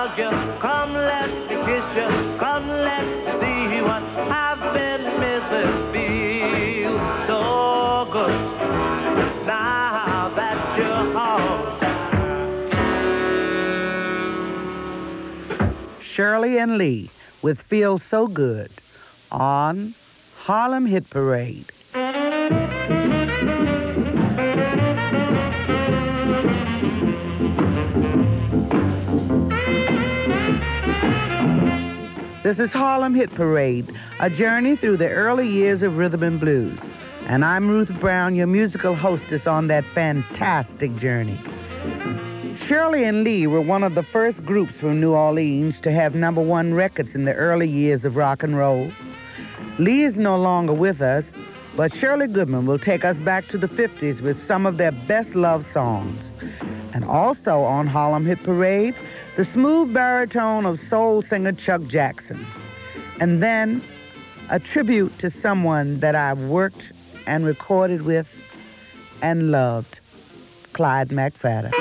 hug you, come let me kiss you, come let me see what I've been missing. Feel so good now that you're home. Shirley and Lee with Feel So Good on Harlem Hit Parade. This is Harlem Hit Parade, a journey through the early years of rhythm and blues. And I'm Ruth Brown, your musical hostess on that fantastic journey. Shirley and Lee were one of the first groups from New Orleans to have #1 records in the early years of rock and roll. Lee is no longer with us, but Shirley Goodman will take us back to the 50s with some of their best love songs. And also on Harlem Hit Parade, the smooth baritone of soul singer Chuck Jackson. And then a tribute to someone that I've worked and recorded with and loved, Clyde McPhatter.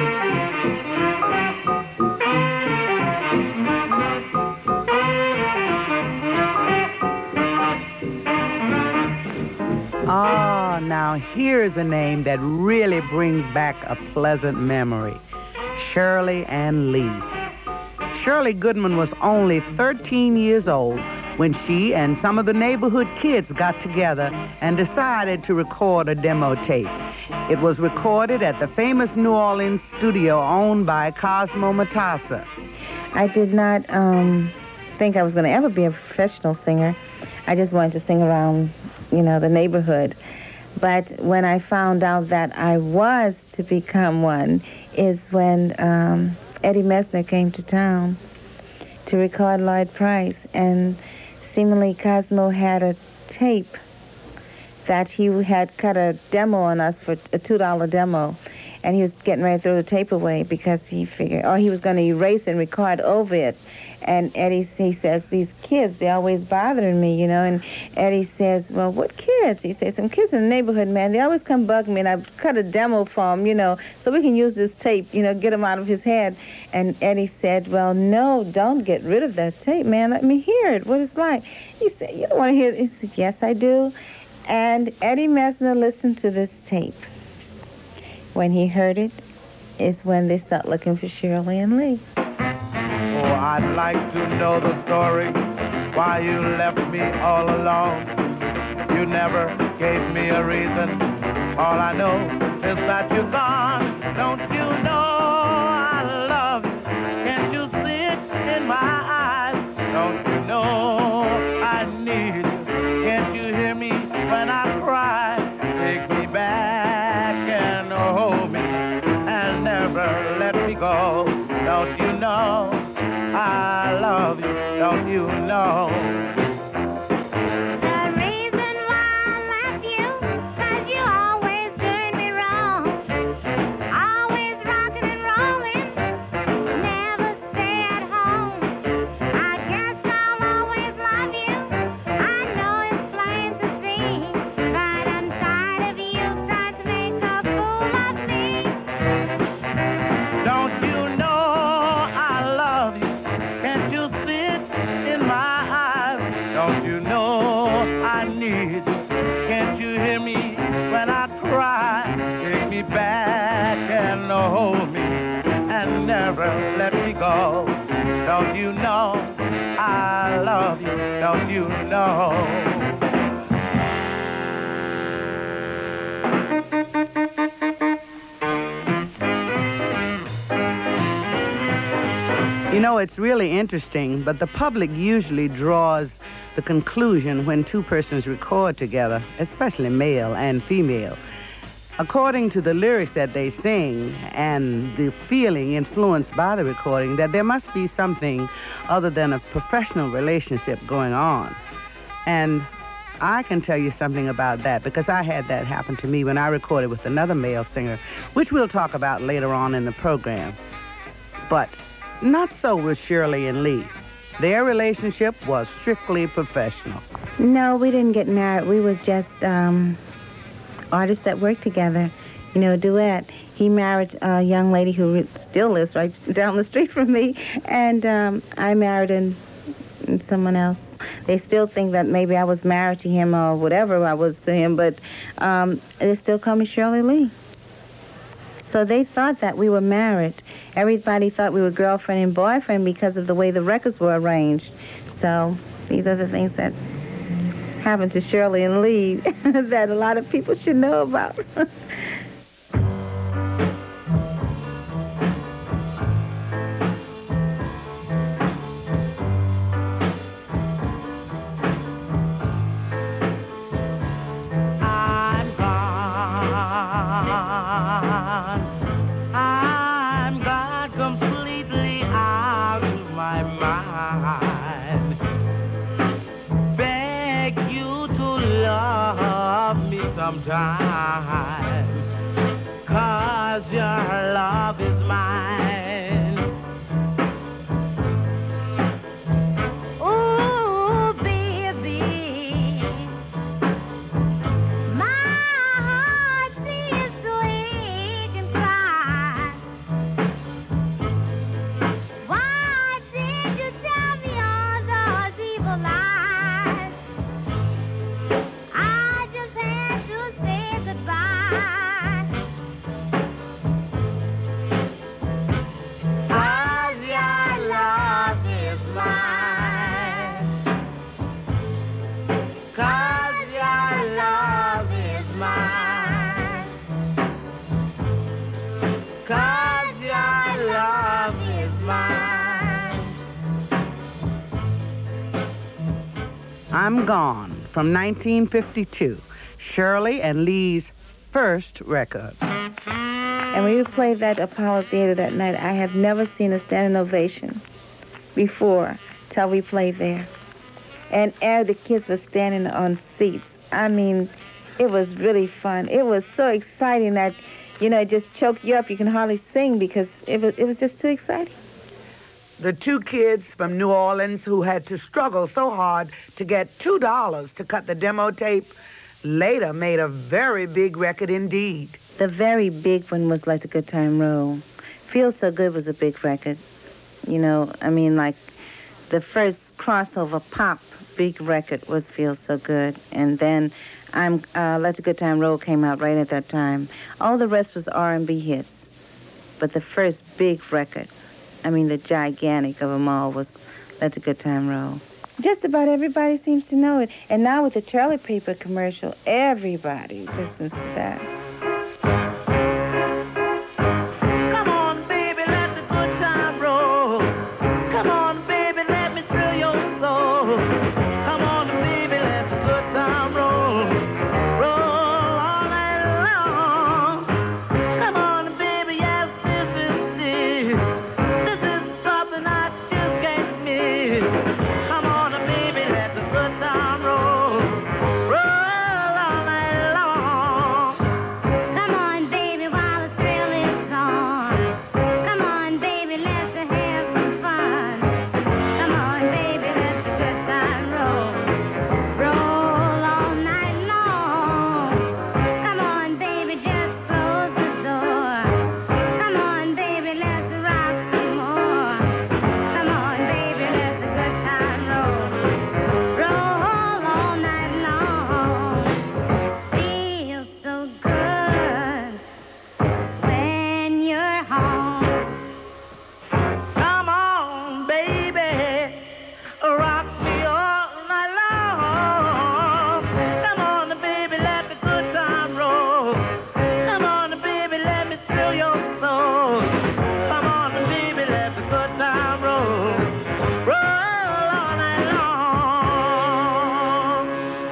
Ah, now here's a name that really brings back a pleasant memory. Shirley and Lee. Shirley Goodman was only 13 years old when she and some of the neighborhood kids got together and decided to record a demo tape. It was recorded at the famous New Orleans studio owned by Cosmo Matassa. I did not think I was going to ever be a professional singer. I just wanted to sing around, the neighborhood. But when I found out that I was to become one is when Eddie Messner came to town to record Lloyd Price. And seemingly Cosmo had a tape that he had cut a demo on us for a $2 demo. And he was getting ready to throw the tape away because he figured, he was going to erase and record over it. And Eddie, he says, these kids, they're always bothering me, And Eddie says, well, what kids? He says, some kids in the neighborhood, man, they always come bug me, and I cut a demo for them, so we can use this tape, get them out of his head. And Eddie said, well, no, don't get rid of that tape, man. Let me hear it, what it's like. He said, you don't want to hear it? He said, yes, I do. And Eddie Messner listened to this tape. When he heard it, is when they start looking for Shirley and Lee. Oh, I'd like to know the story, why you left me all alone. You never gave me a reason. All I know is that you're gone. Don't you know I love you? Can't you see it in my eyes? Don't you know I need you? Can't you hear me when I cry? Take me back and hold me and never let me go. Don't you know I love you? Don't you know? Let me go. Don't you know I love you? Don't you know? It's really interesting, but the public usually draws the conclusion when two persons record together, especially male and female, according to the lyrics that they sing and the feeling influenced by the recording, that there must be something other than a professional relationship going on. And I can tell you something about that because I had that happen to me when I recorded with another male singer, which we'll talk about later on in the program. But not so with Shirley and Lee. Their relationship was strictly professional. No, we didn't get married. We was just artists that worked together, duet. he married a young lady who still lives right down the street from me, and I married someone else. They still think that maybe I was married to him or whatever I was to him, but they still call me Shirley Lee. So they thought that we were married. Everybody thought we were girlfriend and boyfriend because of the way the records were arranged. So these are the things that happened to Shirley and Lee that a lot of people should know about. Sometime, 'cause your love is mine. Ooh, baby, my heart seems to ache and cry. Why did you tell me all those evil lies? I just had to say goodbye. 'Cause your love is mine. 'Cause your love is mine. 'Cause your love is mine. I'm Gone from 1952, Shirley and Lee's first record. And when you played that Apollo Theater that night, I have never seen a standing ovation before till we played there. And the kids were standing on seats. I mean, it was really fun. It was so exciting that, it just choked you up. You can hardly sing because it was just too exciting. The two kids from New Orleans who had to struggle so hard to get $2 to cut the demo tape later made a very big record indeed. The very big one was Let the Good Time Roll. Feel So Good was a big record. Like the first crossover pop big record was Feel So Good. And then Let the Good Time Roll came out right at that time. All the rest was R&B hits. But the first big record, the gigantic of them all, was Let the Good Time Roll. Just about everybody seems to know it. And now with the toilet paper commercial, everybody listens to that. Come on, baby, let the good time roll. Come on, baby, let me thrill your soul. Come on, baby, let the good time roll. Roll all night long. Come on, baby, yes, this is something I just can't miss. Come on, baby, let the good time roll. Roll all night long. Come on, baby, while the thrill is on. Come on, baby, let's have some fun. Come on, baby, let the good time roll. Roll all night long. Come on, baby, just close the door. Come on, baby, let's rock some more. Come on, baby, let the good time roll. Roll all night long. Feels so good when you're home. Come on, baby, rock me all night long. Come on, baby, let the good time roll. Come on, baby, let me thrill your soul. Come on, baby, let the good time roll. Roll all night long.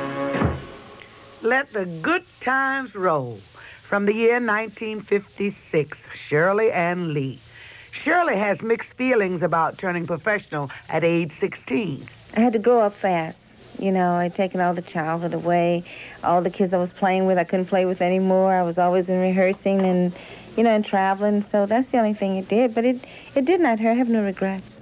Let the Good Times Roll from the year 1956, Shirley and Lee. Shirley has mixed feelings about turning professional at age 16. I had to grow up fast. I'd taken all the childhood away. All the kids I was playing with, I couldn't play with anymore. I was always in rehearsing and, and traveling. So that's the only thing it did. But it did not hurt. I have no regrets.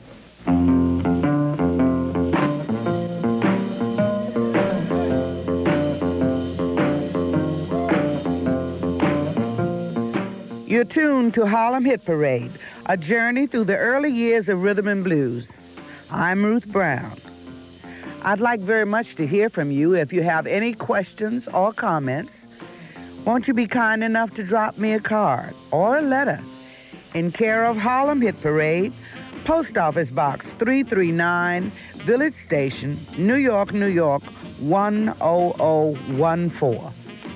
You're tuned to Harlem Hit Parade, a journey through the early years of rhythm and blues. I'm Ruth Brown. I'd like very much to hear from you. If you have any questions or comments, won't you be kind enough to drop me a card or a letter in care of Harlem Hit Parade, Post Office Box 339, Village Station, New York, New York, 10014.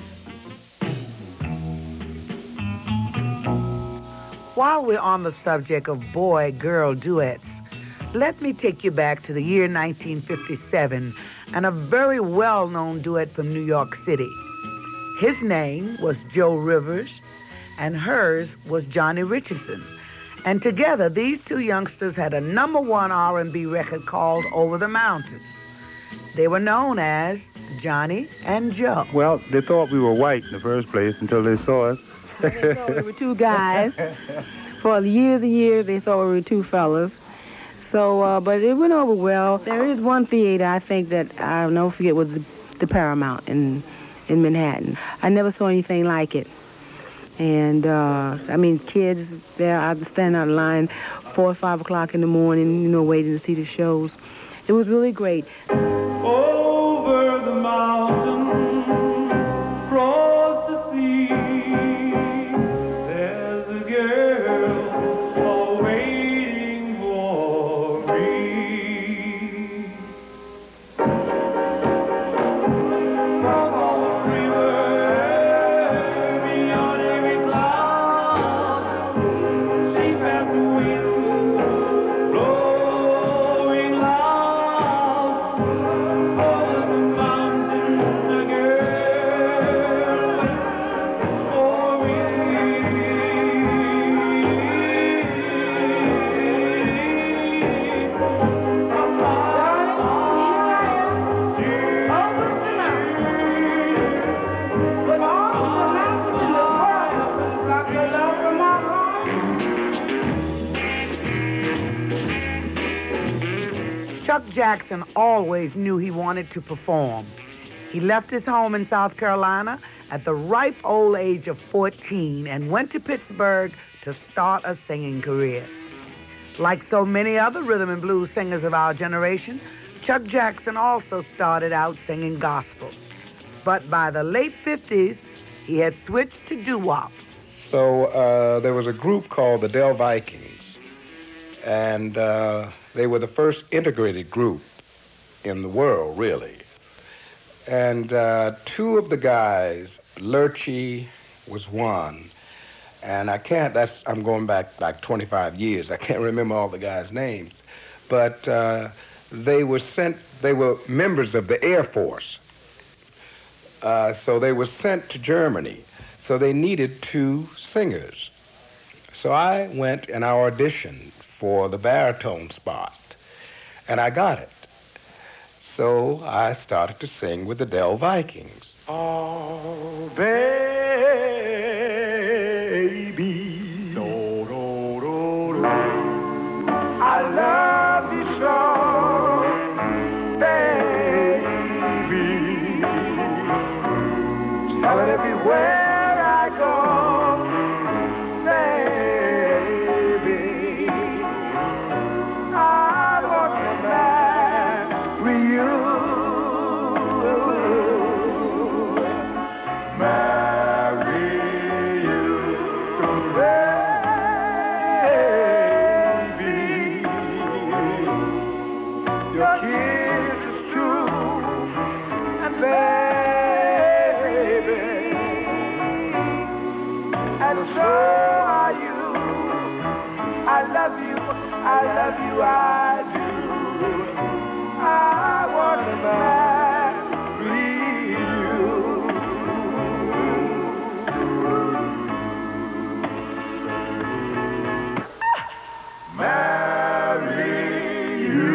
While we're on the subject of boy-girl duets, let me take you back to the year 1957 and a very well-known duet from New York City. His name was Joe Rivers, and hers was Johnny Richardson. And together, these two youngsters had a #1 R&B record called Over the Mountain. They were known as Johnny and Joe. Well, they thought we were white in the first place until they saw us. They thought we were two guys. For years and years, they thought we were two fellas. So, but it went over well. There is one theater I think that I'll never forget was the Paramount in Manhattan. I never saw anything like it. And, kids there, I'd stand out in line 4 or 5 o'clock in the morning, waiting to see the shows. It was really great. Over the mountain, across the sea, there's a girl waiting for me. Across all the river, beyond every cloud, she's passed away. Blowing loud over the mountain, the girl waits for me. Chuck Jackson always knew he wanted to perform. He left his home in South Carolina at the ripe old age of 14 and went to Pittsburgh to start a singing career. Like so many other rhythm and blues singers of our generation, Chuck Jackson also started out singing gospel. But by the late 50s, he had switched to doo-wop. So there was a group called the Del Vikings, and they were the first integrated group in the world, really. And two of the guys, Lurchie was one, and I'm going back like 25 years. I can't remember all the guys' names, but they were members of the Air Force. So they were sent to Germany. So they needed 2 singers. So I went and I auditioned for the baritone spot, and I got it. So I started to sing with the Del Vikings. Oh, baby, do, do, do, do. I love you so, baby. Tell it everywhere I go, baby. I want to marry you. Marry you, baby. Your kiss is true, and baby, and so are you. I love you, I love you, I do. I want to marry you. Marry you.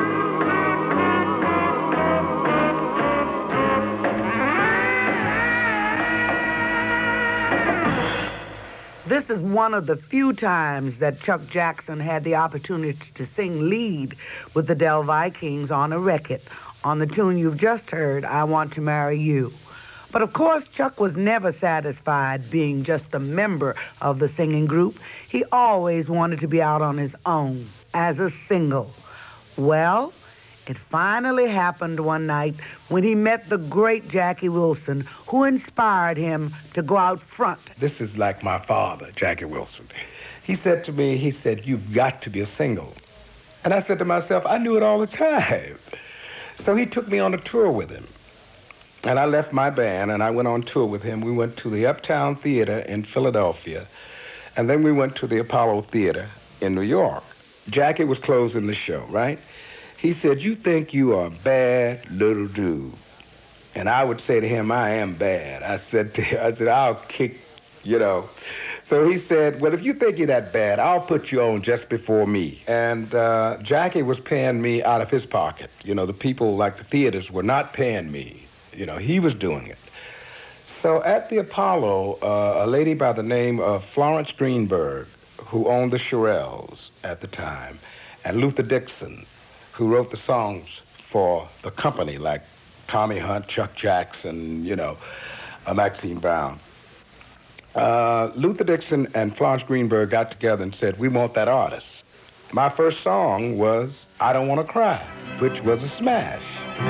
This is one of the few times that Chuck Jackson had the opportunity to sing lead with the Del Vikings on a record, on the tune you've just heard, I Want to Marry You. But of course, Chuck was never satisfied being just a member of the singing group. He always wanted to be out on his own as a single. Well, it finally happened one night when he met the great Jackie Wilson, who inspired him to go out front. This is like my father, Jackie Wilson. He said to me, you've got to be a single. And I said to myself, I knew it all the time. So he took me on a tour with him. And I left my band and I went on tour with him. We went to the Uptown Theater in Philadelphia. And then we went to the Apollo Theater in New York. Jackie was closing the show, right? He said, you think you are a bad little dude. And I would say to him, I am bad. I said, I'll kick, So he said, well, if you think you're that bad, I'll put you on just before me. And Jackie was paying me out of his pocket. The people like the theaters were not paying me. He was doing it. So at the Apollo, a lady by the name of Florence Greenberg, who owned the Shirelles at the time, and Luther Dixon, who wrote the songs for the company, like Tommy Hunt, Chuck Jackson, Maxine Brown. Luther Dixon and Florence Greenberg got together and said, we want that artist. My first song was I Don't Want to Cry, which was a smash.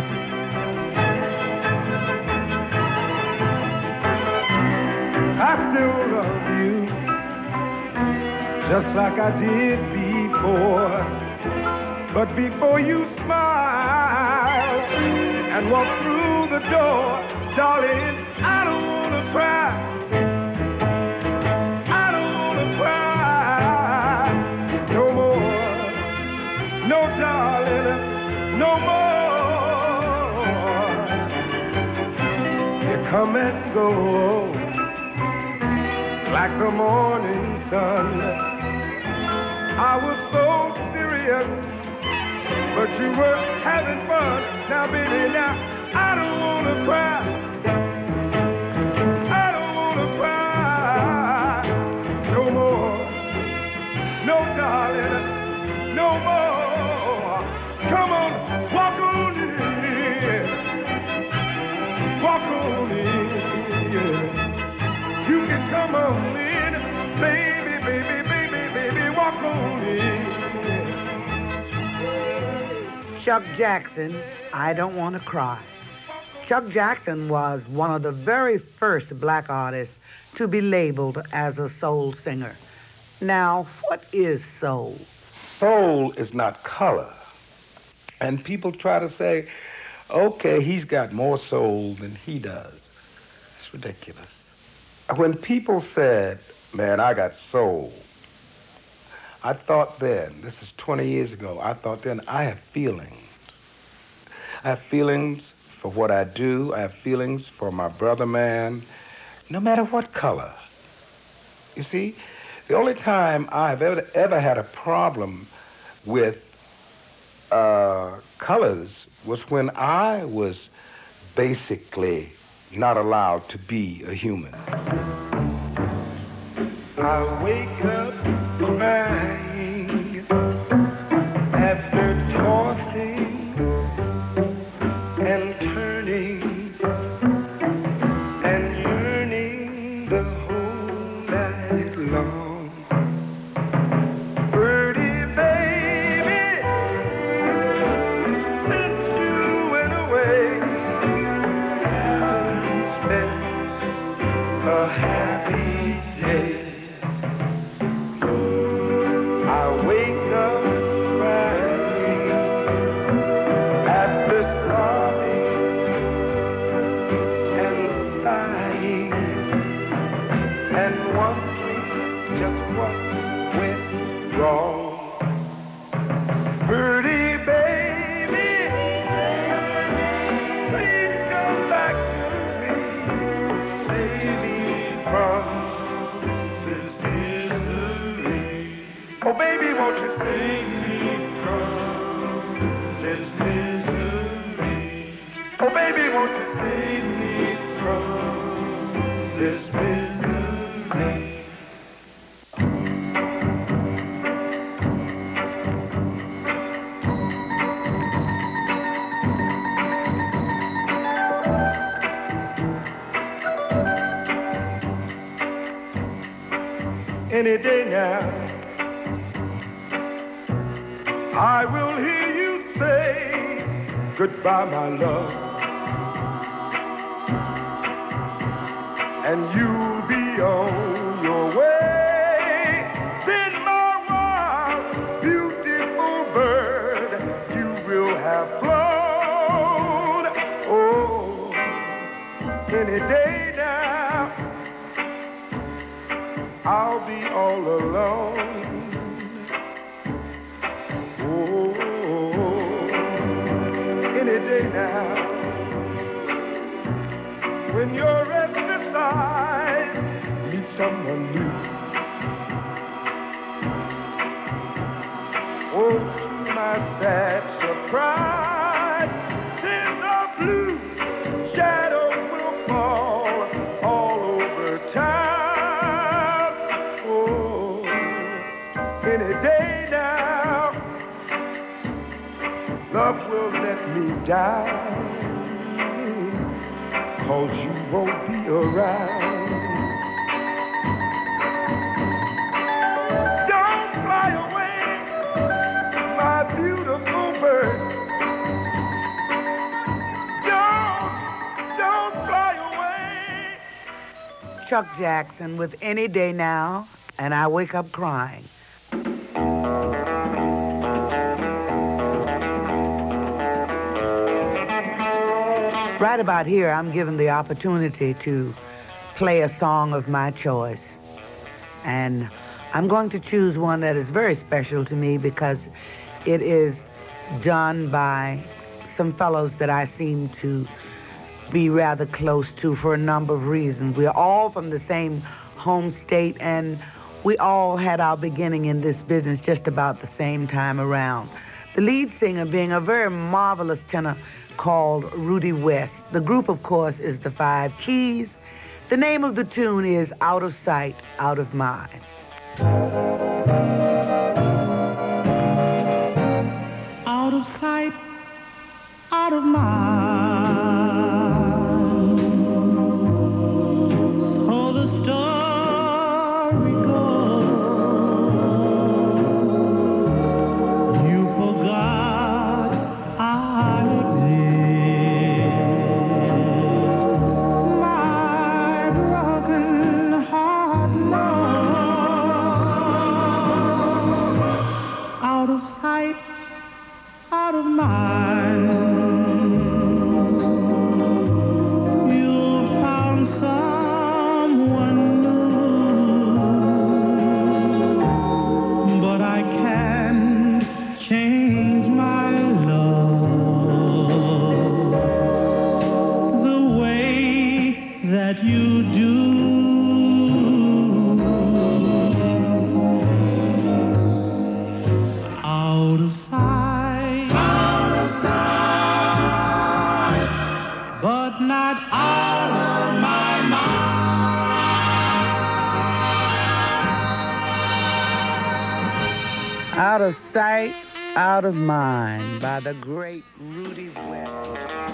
I still love you, just like I did before. But before you smile and walk through the door, darling, I don't want to cry. I don't want to cry no more. No, darling, no more. You come and go like the morning sun. I was so serious, but you were having fun. Now, baby, I don't want to cry. I don't want to cry no more. No, darling, no more. Come on, walk on in. Walk on in. You can come on in, baby, baby, baby, baby, walk on in. Chuck Jackson, I Don't Want to Cry. Chuck Jackson was one of the very first black artists to be labeled as a soul singer. Now, what is soul? Soul is not color. And people try to say, okay, he's got more soul than he does. It's ridiculous. When people said, man, I got soul, I thought then, this is 20 years ago, I thought then, I have feelings. I have feelings for what I do. I have feelings for my brother man, no matter what color. You see, the only time I've ever had a problem with colors was when I was basically not allowed to be a human. I wake up crying after tossing and turning and yearning the whole night long. Birdie, baby, since you went away, haven't spent a happy day. I wake up crying after sobbing and sighing and wondering just what went wrong. Birdie, baby, please come back to me, save me from this misery. Oh, baby, won't you save me from this misery? Oh, baby, won't you save me from this misery? any day now. I will hear you say goodbye, my love, and you'll be on your way. Then, my wild, beautiful bird, you will have flown. Oh, any day now, I'll be all alone. Oh, any day now, when your restless eyes meet someone new. Oh, to my sad surprise, then the blue shadows will fall all over town. Oh, any day now, love will let me die, 'cause you won't be around. Don't fly away, my beautiful bird. Don't fly away. Chuck Jackson with Any Day Now, and I Wake Up Crying. Right about here, I'm given the opportunity to play a song of my choice. And I'm going to choose one that is very special to me because it is done by some fellows that I seem to be rather close to for a number of reasons. We're all from the same home state, and we all had our beginning in this business just about the same time around. The lead singer being a very marvelous tenor called Rudy West. The group, of course, is the Five Keys. The name of the tune is Out of Sight, Out of Mind. Out of sight, out of mind. So the story goes. You forgot I exist. My broken heart knows. Out of sight, out of mind. You found someone new, but I can't change my love the way that you do. Out of sight, but not out of my mind. Out of Sight, Out of Mind by the great Rudy West.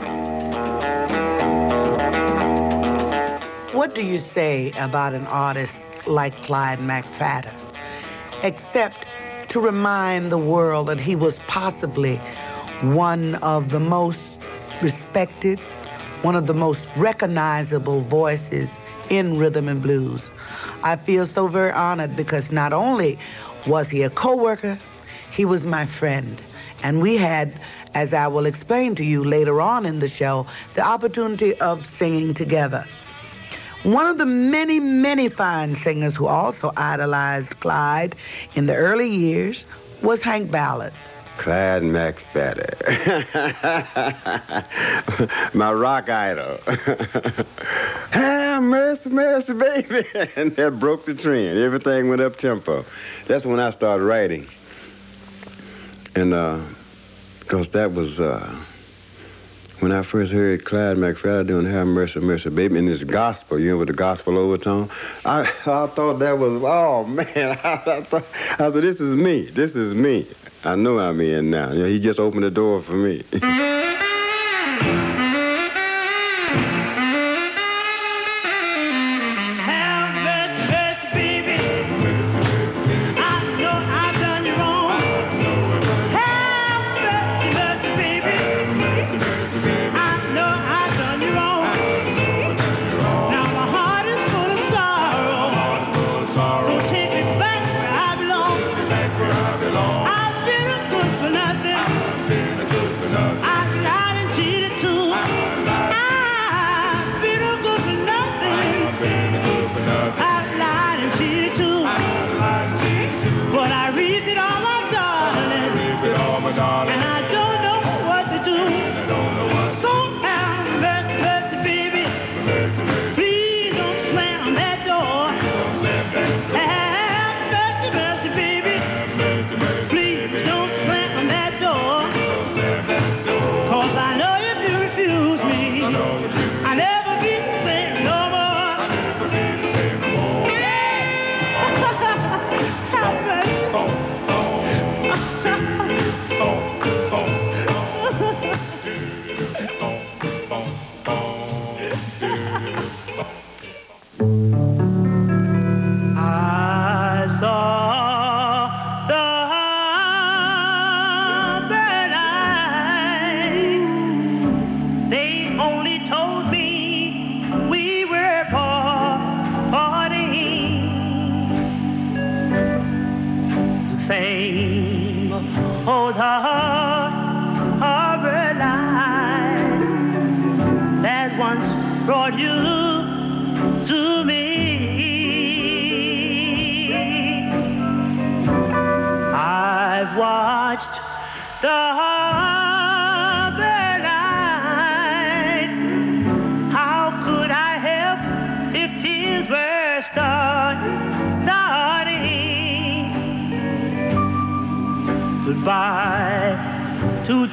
What do you say about an artist like Clyde McFadden, except to remind the world that he was possibly one of the most respected, one of the most recognizable voices in rhythm and blues. I feel so very honored because not only was he a co-worker, he was my friend. And we had, as I will explain to you later on in the show, the opportunity of singing together. One of the many, many fine singers who also idolized Clyde in the early years was Hank Ballard. Clyde McFadden. My rock idol. Ah, mercy, mercy, baby. And that broke the trend. Everything went up tempo. That's when I started writing. And, because that was, when I first heard Clyde McFadden doing Have Mercy, Mercy, Baby, in this gospel, you know, with the gospel overtone, I thought that was, oh, man, I said, this is me, this is me. I know I'm in now. You know, he just opened the door for me. Have mercy, mercy, baby. goodbye to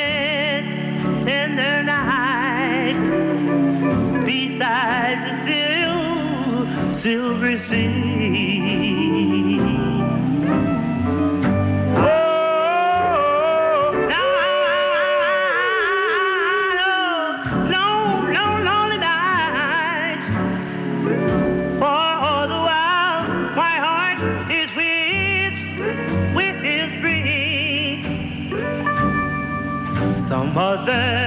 tender nights beside the silvery sea. Oh, no, lonely nights. For all the while, my heart is with his free. Some other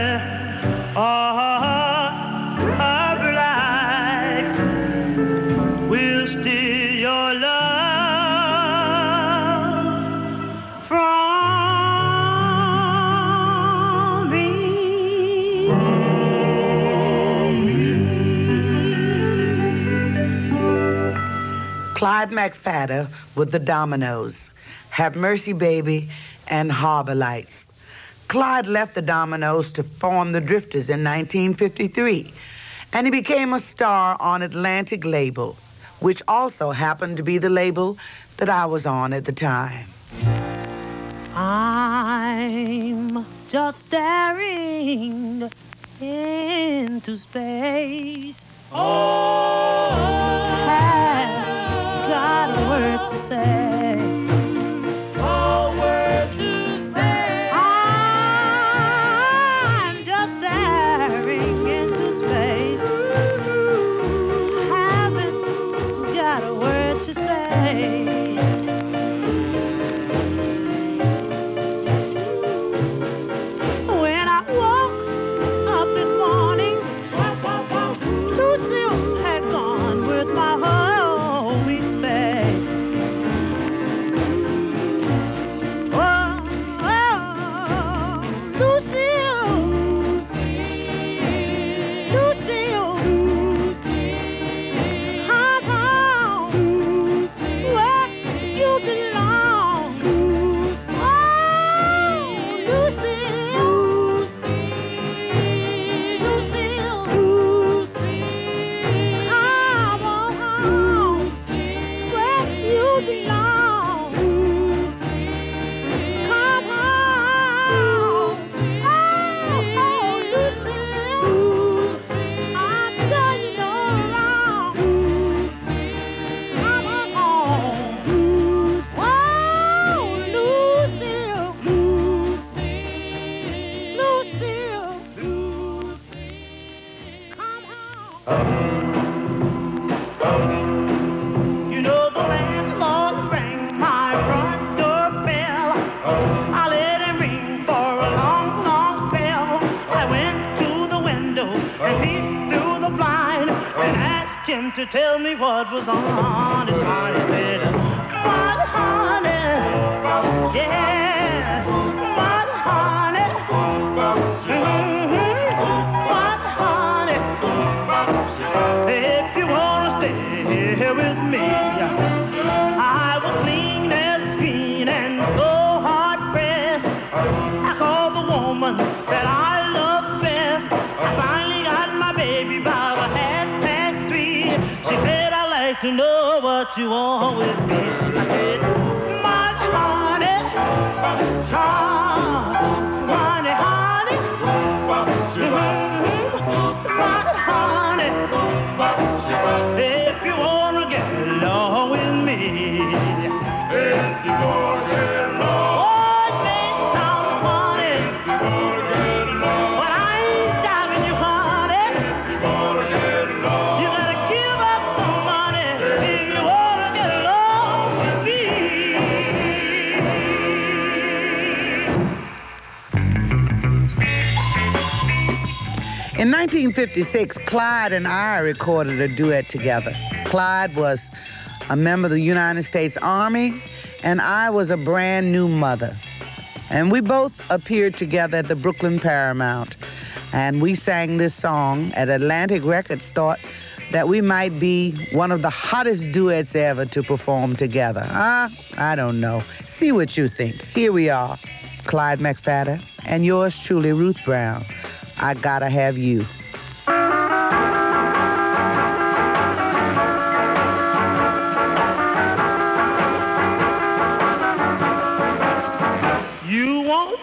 light will steal your love from me. Clyde McFadden with the Dominoes, Have Mercy Baby, and Harbor Lights. Clyde left the Dominoes to form the Drifters in 1953, and he became a star on Atlantic label, which also happened to be the label that I was on at the time. I'm just staring into space. Oh, have got a word to say. A word to say. I'm just staring into space. Haven't got a word to say. When I woke up this morning, Lucille had gone with my whole week's pay. Oh, Lucille, come home where you belong. Oh, Lucille, come on home where you belong. Come home, oh, Lucille, I'm done, you know wrong. Come on home, oh, Lucille, come home. You know the landlord rang my front doorbell. I let him ring for a long, long spell. I went to the window and peeped through the blind and asked him to tell me what was on his mind. He said, "What, honey? Yes, what, honey? What, honey? If you wanna stay here with me, I was clean as green and so hard pressed. I called the woman that I love best. I finally got my baby about 3:30. She said, I'd like to know what you want with me. I said, my honey, honey, honey, honey, if you wanna get along with me, if you wanna get along, oh, it may sound funny, if you wanna get along, but I ain't jiving you, honey. If you wanna get along, you gotta give up some money if you wanna get along with me. In 1956, Clyde and I recorded a duet together. Clyde was a member of the United States Army, and I was a brand new mother. And we both appeared together at the Brooklyn Paramount. And we sang this song at Atlantic Records, thought that we might be one of the hottest duets ever to perform together. I don't know. See what you think. Here we are, Clyde McFadden, and yours truly, Ruth Brown. I Gotta Have You.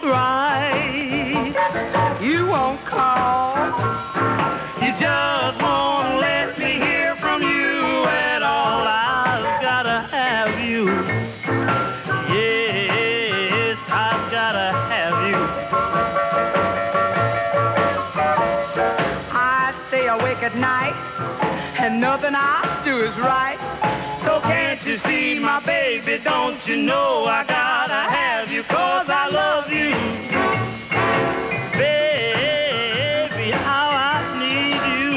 right. You won't call. You just won't let me hear from you at all. I've gotta have you. Yes, I've gotta have you. I stay awake at night, and nothing I do is right. So can't you see, my baby, don't you know I gotta have you, 'cause I love you. Baby, how I need you.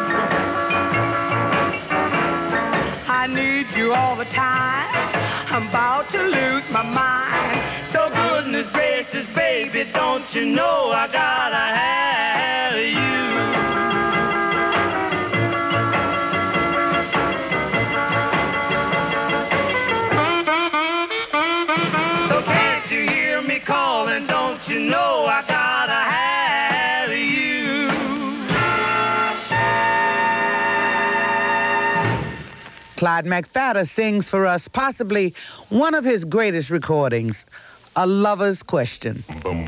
I need you all the time. I'm about to lose my mind. So goodness gracious, baby, don't you know I gotta have you. Calling, don't you know I gotta have you. Clyde McPhatter sings for us possibly one of his greatest recordings, A Lover's Question.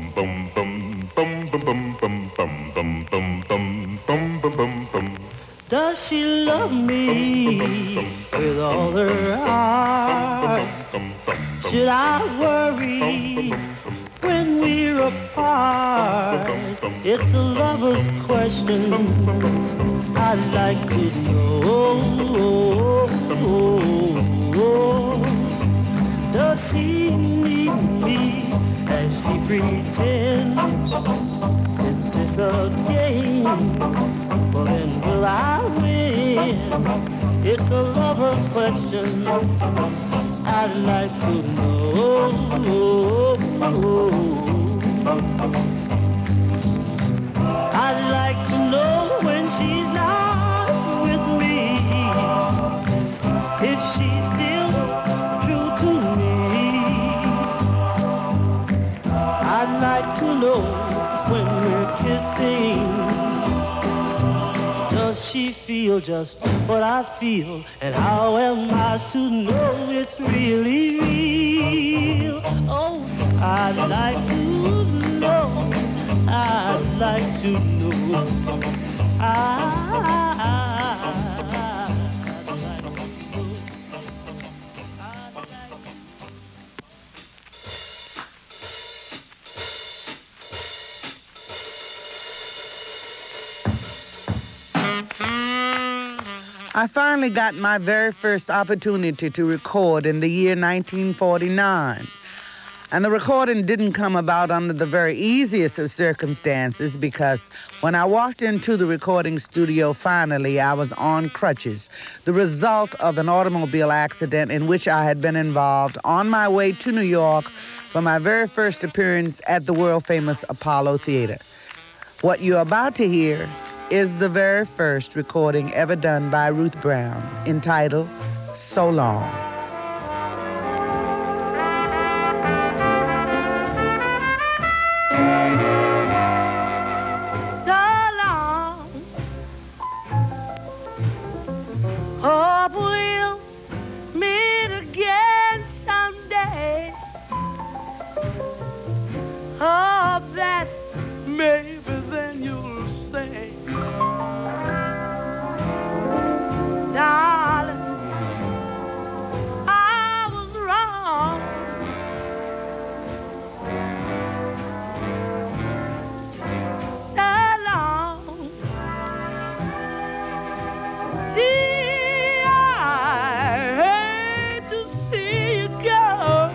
Does she love me with all her heart? Should I worry when we're apart? It's a lover's question I'd like to know. Does he need me as she pretends? Is this a game? Well, then will I win? It's a lover's question I'd like to know. I'd like to know when she's not with me, if she's still true to me. I'd like to know when we're kissing, does she feel just what I feel, and how am I to know it's really real? Oh, I'd like to know, I'd like to know. I finally got my very first opportunity to record in the year 1949. And the recording didn't come about under the very easiest of circumstances, because when I walked into the recording studio finally, I was on crutches, the result of an automobile accident in which I had been involved on my way to New York for my very first appearance at the world-famous Apollo Theater. What you're about to hear is the very first recording ever done by Ruth Brown, entitled So Long. So long, hope we'll meet again someday. Hope that maybe then you'll say, darling, I was wrong. So long. Gee, I hate to see you go.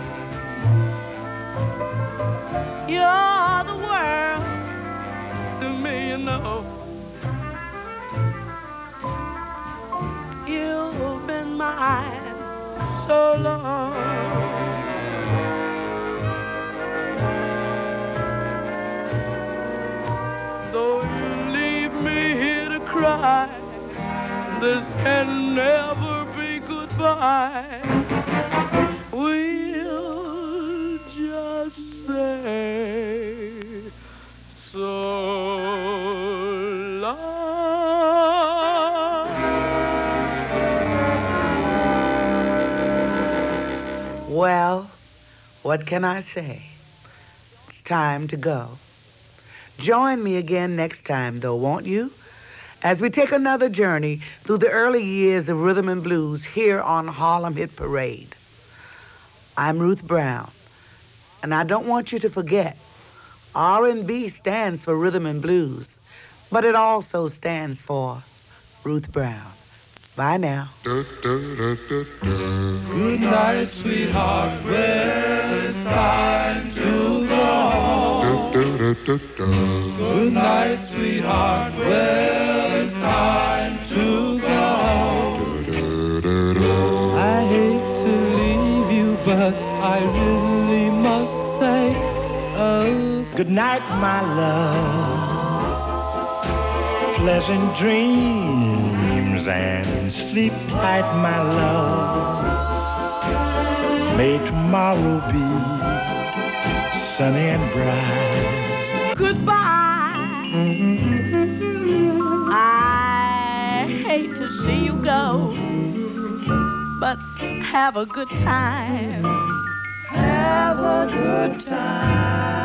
You're the world to me, you know. You've been mine so long. Though you leave me here to cry, this can never be goodbye. We'll just say so long. Well, what can I say? It's time to go. Join me again next time, though, won't you? As we take another journey through the early years of rhythm and blues here on Harlem Hit Parade. I'm Ruth Brown, and I don't want you to forget, R&B stands for rhythm and blues, but it also stands for Ruth Brown. Bye now. Good night, sweetheart. Well, it's time to go home. Good night, sweetheart. Well, it's time to go home. I hate to leave you, but I really must say, oh, good night, my love. Pleasant dreams and sleep tight, my love. May tomorrow be sunny and bright. Goodbye. I hate to see you go, but have a good time. have a good time.